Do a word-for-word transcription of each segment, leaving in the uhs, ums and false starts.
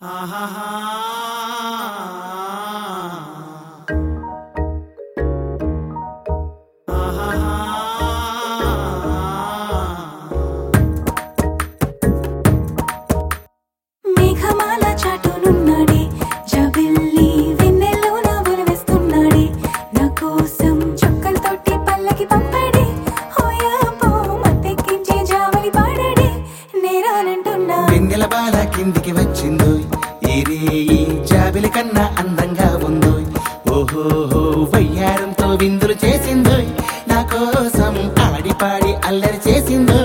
మేఘమాల చాటునున్నాడే జబిల్లి వెన్నెల్లోన ఒలివేస్తున్నాడే నా కోసం చుక్కలతోటి పల్లకి పంపాడే హోయాపో మత్తెక్కించి జావలి పాడాడే నేరానంటున్నా వెన్నెల బాల కిందికి వచ్చిందో ఏరే ఈ జాబిలి కన్నా అందంగా ఉందో ఓహోహో వయ్యారంతో విందులు చేసిందో నా కోసం ఆడి పాడి అల్లరి చేసిందో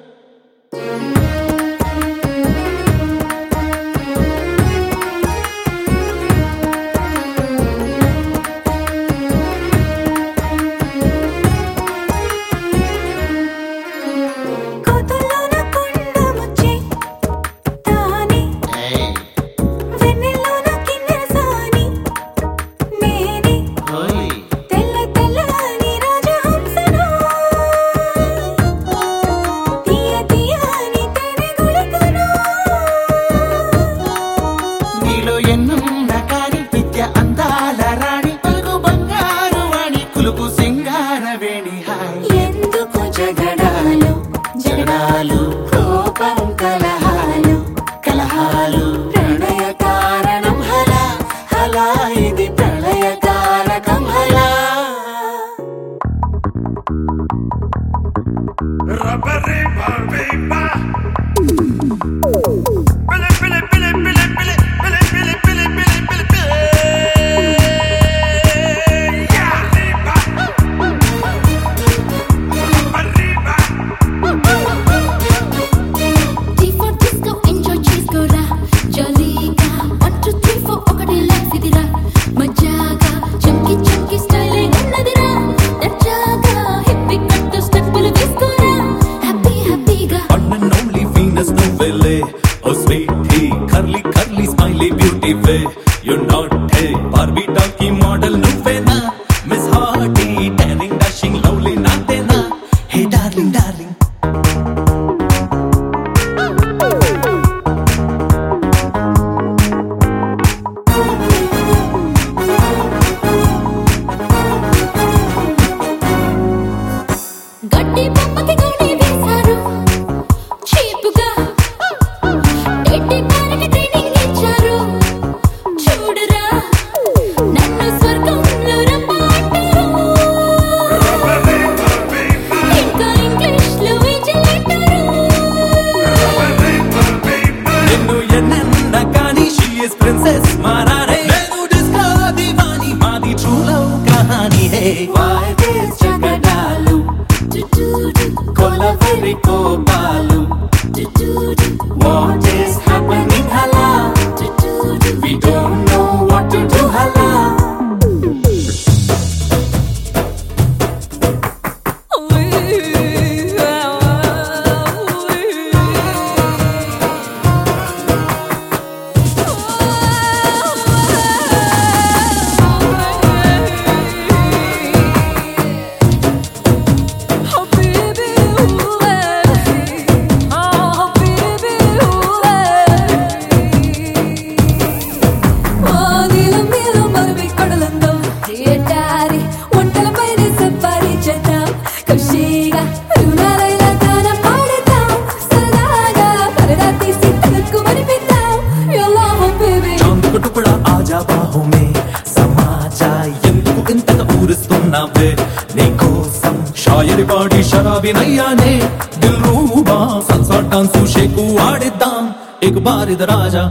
ఎందుకు జగడాలు జగడాలు కోపం కలహాలు కలహాలు ప్రణయ కారణం హలా హలా ఇది ప్రళయ కారకం హలా రబ్బరే బాబేబా పిలి పిలి పిలి పిలి పిలి పిలి పిలి పిలి పిలి పిలి పిలి Oh sweetie, curly curly smiley beauty way. You're not hey Barbie doll model nuvve na Miss Hearty, daring dashing lovely naate na. Hey darling darling గడ్డి బొమ్మకి గోడి వేశారు చీపుగా Princess Marare Nenu diska divani madi true love kahani hai why this jagadalu do do do Kolaveri kopalu do do do What is happening hala do do do We don't know what to do hala टुकड़ा आजा बाहों में समा जा ఎందుకు ఇంతగా ఊరుస్తున్నావే నీకోసం షాయరి పాడి షరాబీ నయ్యానే దిల్ రూబా సల్సా డాన్సు షేకు ఆడిద్దాం एक बार इधर आजा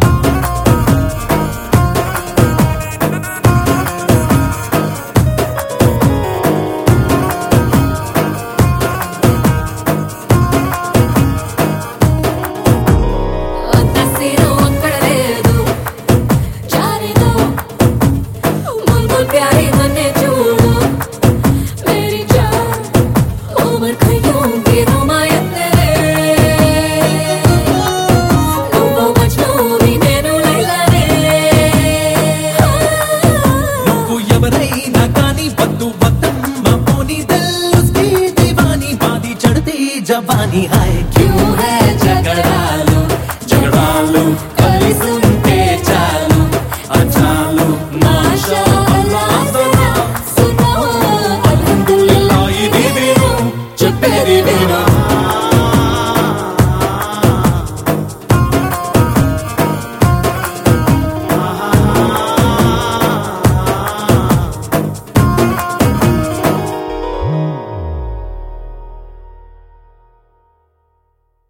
जवानी